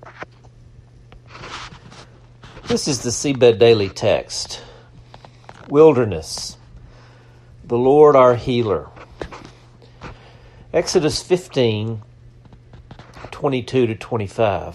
This is the Seabed Daily Text. Wilderness, the Lord our healer. Exodus 15, 22 to 25.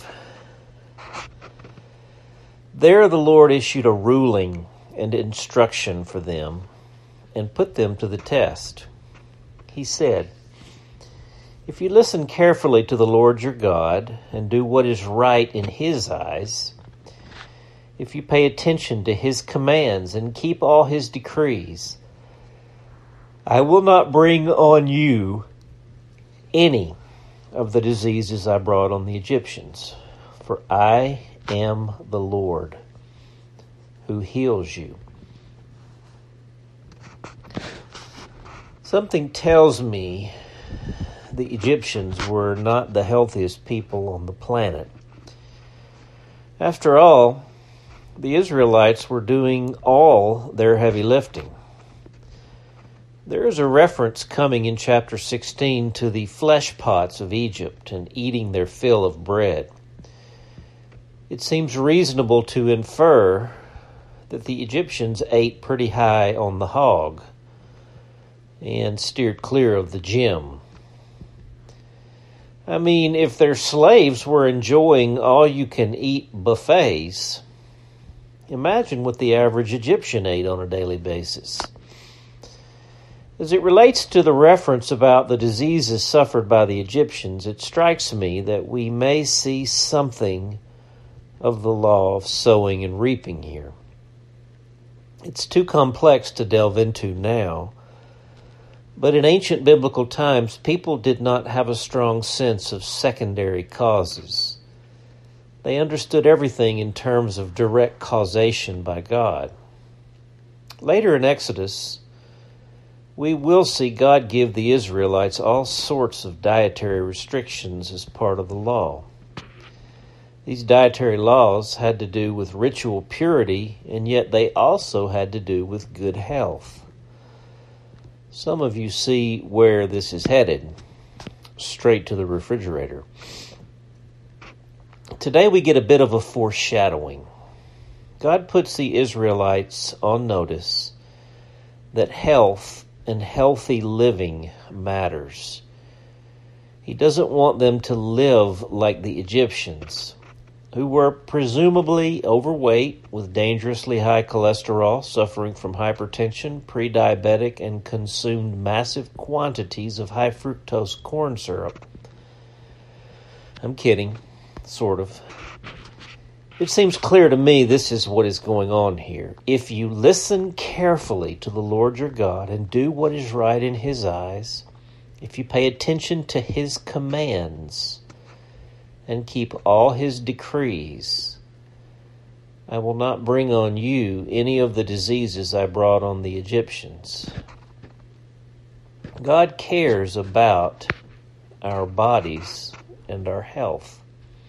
There the Lord issued a ruling and instruction for them and put them to the test. He said, "If you listen carefully to the Lord your God and do what is right in His eyes, if you pay attention to His commands and keep all His decrees, I will not bring on you any of the diseases I brought on the Egyptians, for I am the Lord who heals you." Something tells me the Egyptians were not the healthiest people on the planet. After all, the Israelites were doing all their heavy lifting. There is a reference coming in chapter 16 to the flesh pots of Egypt and eating their fill of bread. It seems reasonable to infer that the Egyptians ate pretty high on the hog and steered clear of the gym. I mean, if their slaves were enjoying all-you-can-eat buffets, imagine what the average Egyptian ate on a daily basis. As it relates to the reference about the diseases suffered by the Egyptians, it strikes me that we may see something of the law of sowing and reaping here. It's too complex to delve into now, but in ancient biblical times, people did not have a strong sense of secondary causes. They understood everything in terms of direct causation by God. Later in Exodus, we will see God give the Israelites all sorts of dietary restrictions as part of the law. These dietary laws had to do with ritual purity, and yet they also had to do with good health. Some of you see where this is headed, straight to the refrigerator. Today we get a bit of a foreshadowing. God puts the Israelites on notice that health and healthy living matters. He doesn't want them to live like the Egyptians, who were presumably overweight with dangerously high cholesterol, suffering from hypertension, pre-diabetic, and consumed massive quantities of high fructose corn syrup. I'm kidding. Sort of. It seems clear to me this is what is going on here. If you listen carefully to the Lord your God and do what is right in His eyes, if you pay attention to His commands and keep all His decrees, I will not bring on you any of the diseases I brought on the Egyptians. God cares about our bodies and our health.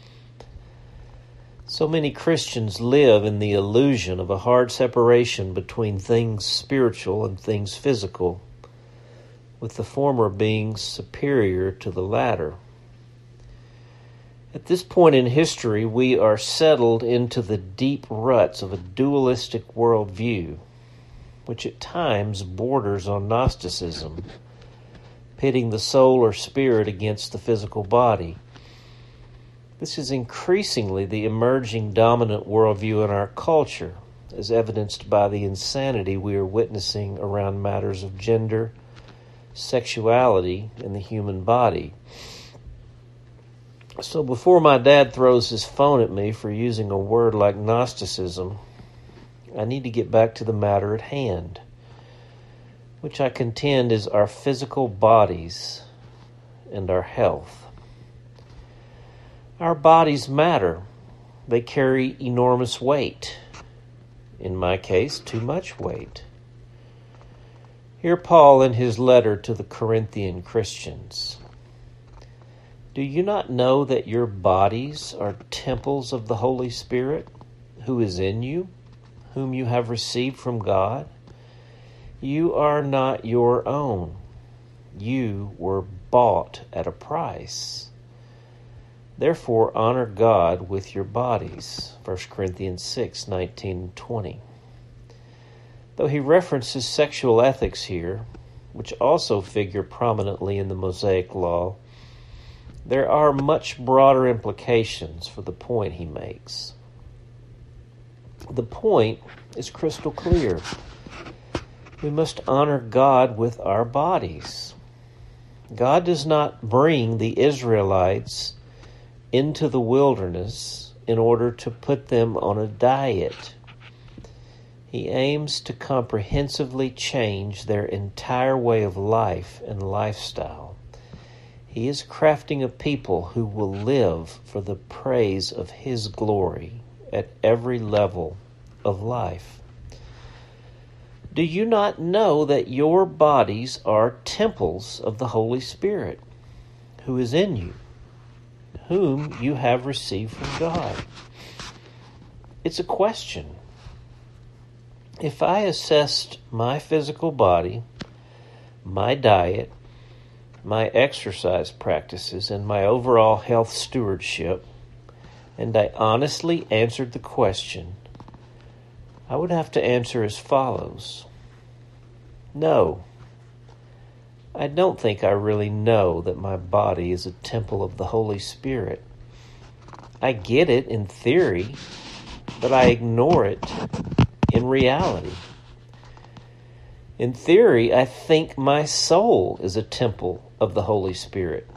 So many Christians live in the illusion of a hard separation between things spiritual and things physical, with the former being superior to the latter. At this point in history, we are settled into the deep ruts of a dualistic worldview, which at times borders on Gnosticism, pitting the soul or spirit against the physical body. This is increasingly the emerging dominant worldview in our culture, as evidenced by the insanity we are witnessing around matters of gender, sexuality, and the human body. So before my dad throws his phone at me for using a word like Gnosticism, I need to get back to the matter at hand, which I contend is our physical bodies and our health. Our bodies matter. They carry enormous weight. In my case, too much weight. Hear Paul in his letter to the Corinthian Christians. Do you not know that your bodies are temples of the Holy Spirit, who is in you, whom you have received from God? You are not your own. You were bought at a price. Therefore, honor God with your bodies. 1 Corinthians 6:19-20. Though he references sexual ethics here, which also figure prominently in the Mosaic Law, there are much broader implications for the point he makes. The point is crystal clear. We must honor God with our bodies. God does not bring the Israelites into the wilderness in order to put them on a diet. He aims to comprehensively change their entire way of life and lifestyle. He is crafting a people who will live for the praise of His glory at every level of life. Do you not know that your bodies are temples of the Holy Spirit, who is in you, whom you have received from God? It's a question. If I assessed my physical body, my diet, my exercise practices, and my overall health stewardship, and I honestly answered the question, I would have to answer as follows. No, I don't think I really know that my body is a temple of the Holy Spirit. I get it in theory, but I ignore it in reality. In theory, I think my soul is a temple of the Holy Spirit.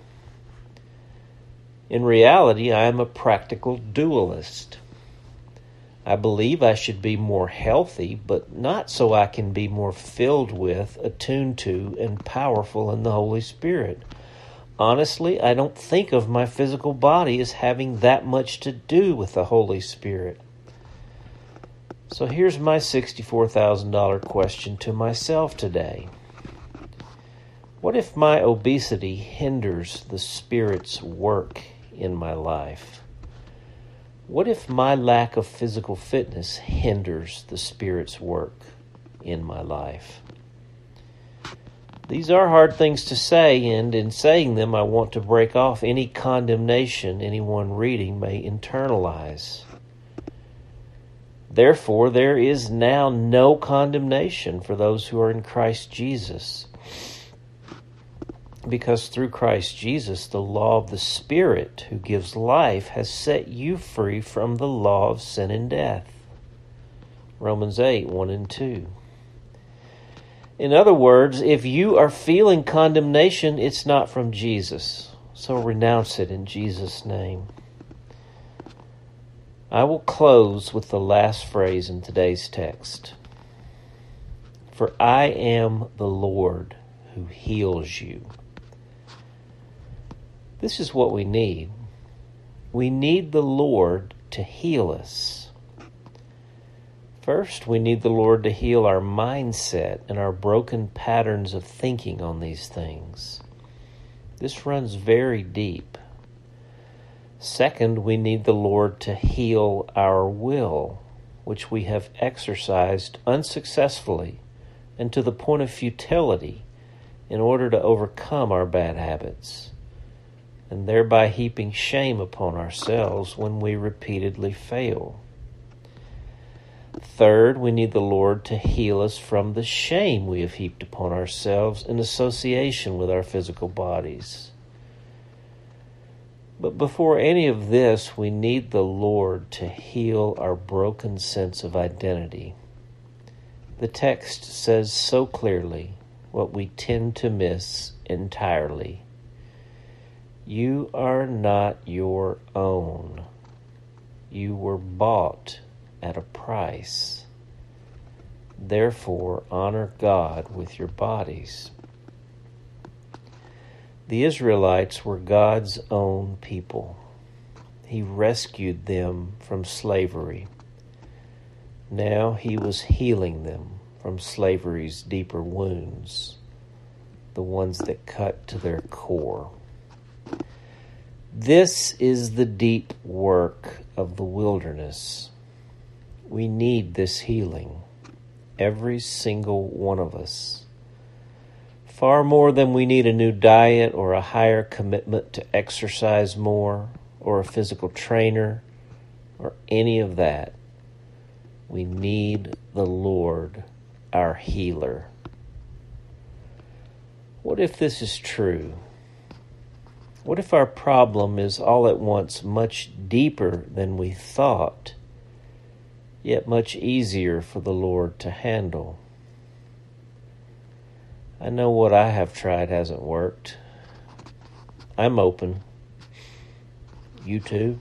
In reality, I am a practical dualist. I believe I should be more healthy, but not so I can be more filled with, attuned to, and powerful in the Holy Spirit. Honestly, I don't think of my physical body as having that much to do with the Holy Spirit. So here's my $64,000 question to myself today. What if my obesity hinders the Spirit's work in my life? What if my lack of physical fitness hinders the Spirit's work in my life? These are hard things to say, and in saying them, I want to break off any condemnation anyone reading may internalize. Therefore, there is now no condemnation for those who are in Christ Jesus. Because through Christ Jesus, the law of the Spirit who gives life has set you free from the law of sin and death. Romans 8:1-2. In other words, if you are feeling condemnation, it's not from Jesus. So renounce it in Jesus' name. I will close with the last phrase in today's text. For I am the Lord who heals you. This is what we need. We need the Lord to heal us. First, we need the Lord to heal our mindset and our broken patterns of thinking on these things. This runs very deep. Second, we need the Lord to heal our will, which we have exercised unsuccessfully and to the point of futility in order to overcome our bad habits, and thereby heaping shame upon ourselves when we repeatedly fail. Third, we need the Lord to heal us from the shame we have heaped upon ourselves in association with our physical bodies. But before any of this, we need the Lord to heal our broken sense of identity. The text says so clearly what we tend to miss entirely. You are not your own. You were bought at a price. Therefore, honor God with your bodies. The Israelites were God's own people. He rescued them from slavery. Now He was healing them from slavery's deeper wounds, the ones that cut to their core. This is the deep work of the wilderness. We need this healing, every single one of us. Far more than we need a new diet or a higher commitment to exercise more, or a physical trainer or any of that. We need the Lord, our healer. What if this is true? What if our problem is all at once much deeper than we thought, yet much easier for the Lord to handle? I know what I have tried hasn't worked. I'm open. You too?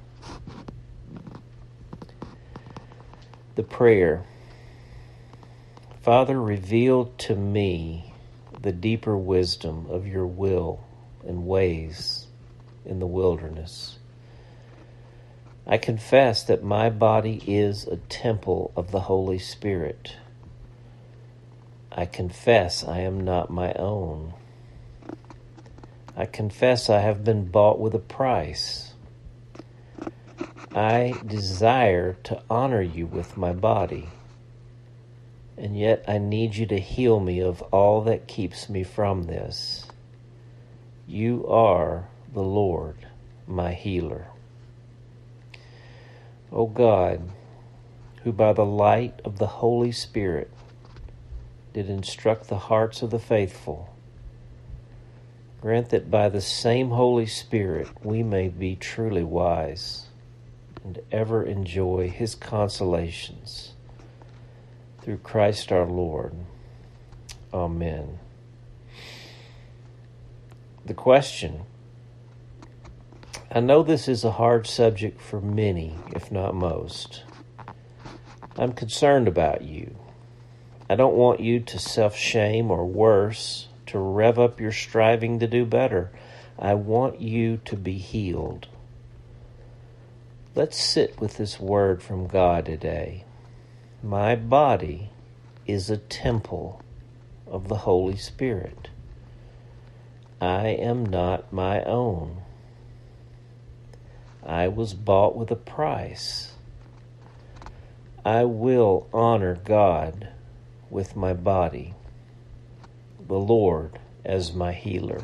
The prayer. Father, reveal to me the deeper wisdom of your will and ways in the wilderness. I confess that my body is a temple of the Holy Spirit. I confess I am not my own. I confess I have been bought with a price. I desire to honor you with my body, and yet I need you to heal me of all that keeps me from this. You are the Lord, my healer. O God, who by the light of the Holy Spirit did instruct the hearts of the faithful, grant that by the same Holy Spirit we may be truly wise and ever enjoy his consolations. Through Christ our Lord. Amen. The question. I know this is a hard subject for many, if not most. I'm concerned about you. I don't want you to self-shame or worse, to rev up your striving to do better. I want you to be healed. Let's sit with this word from God today. My body is a temple of the Holy Spirit. I am not my own. I was bought with a price. I will honor God with my body, the Lord as my healer.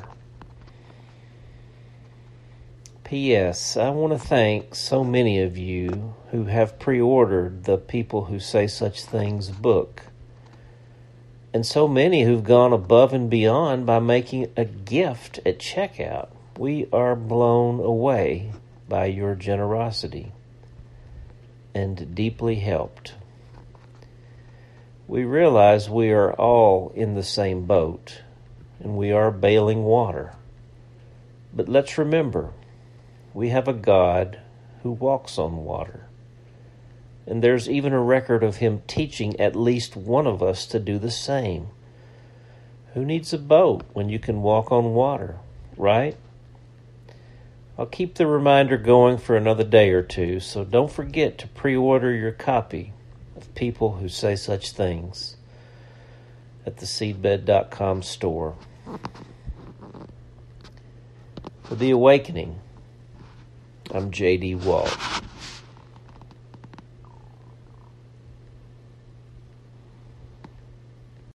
P.S. I want to thank so many of you who have pre-ordered the People Who Say Such Things book, and so many who've gone above and beyond by making a gift at checkout. We are blown away by your generosity and deeply helped. We realize we are all in the same boat, and we are bailing water. But let's remember, we have a God who walks on water. And there's even a record of him teaching at least one of us to do the same. Who needs a boat when you can walk on water, right? I'll keep the reminder going for another day or two, so don't forget to pre-order your copy of People Who Say Such Things at the Seedbed.com store. For The Awakening, I'm J.D. Walt.